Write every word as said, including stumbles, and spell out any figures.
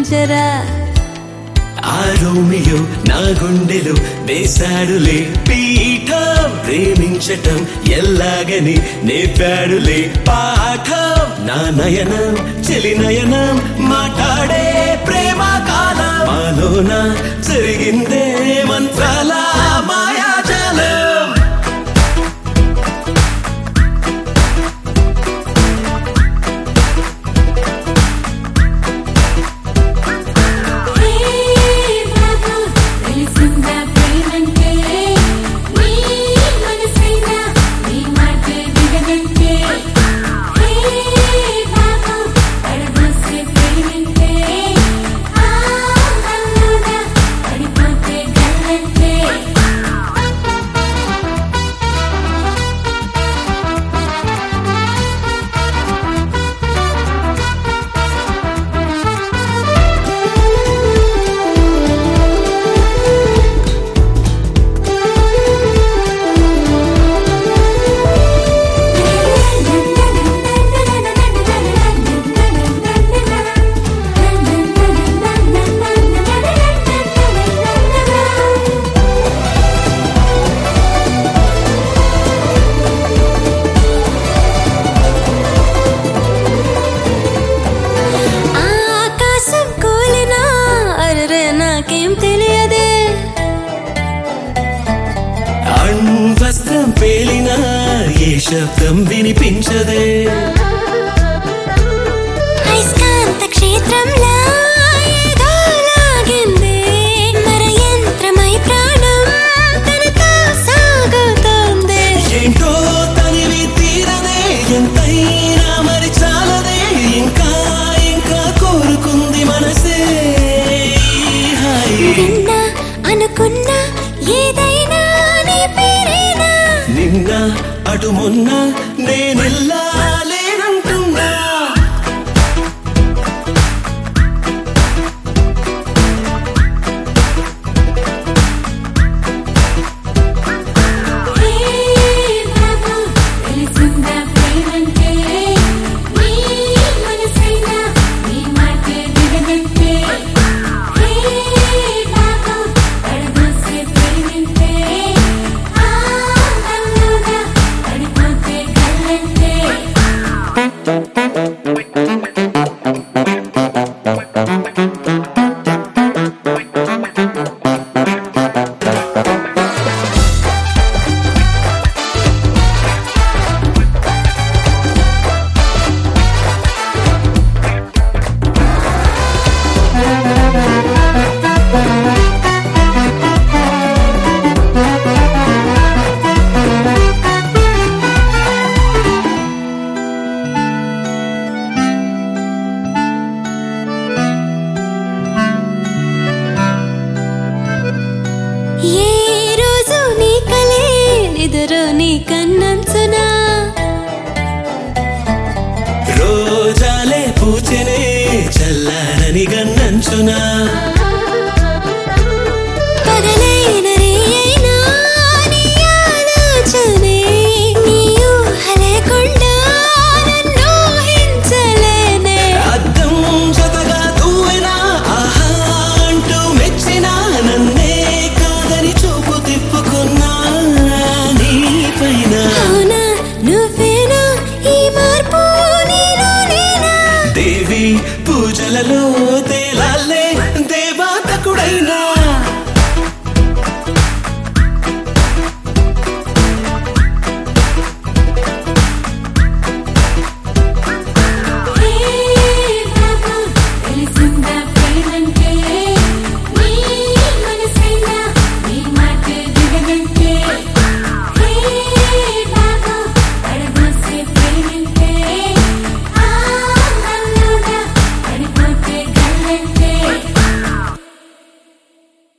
ఆలోచించరా ఆ రోమియో నా గుండెలో వేశాడులే పీఠం ప్రేమించటం ఎల్లాగని నేర్పాడులే పాఠం నా నయనం చెలి నయనం మాట్లాడే ప్రేమ కాలం మాలోన జరిగిందే మంత్రాల మాయాజాలం వస్త్రం పేలినా ఏ శబ్దం వినిపించదే అయస్కాంత క్షేత్రంలా ఏదో లాగిందే మర యంత్రమై ప్రాణం తనతో సాగుతోందే ఏంటో తనివి తీరదే ఎంతైనా మరి చాలదే ఇంకా ఇంకా కోరుకుంది మనసే విన్నా అనుకున్నా ఏదైనా నీ పేరేనా నిన్న అటు మొన్న నేనెల్లా లేనంటున్నా ఏ రోజు నీ కలే నిదురు నీ కన్నంచునా రోజాలే పూచెనే చల్లారని గన్నంచునా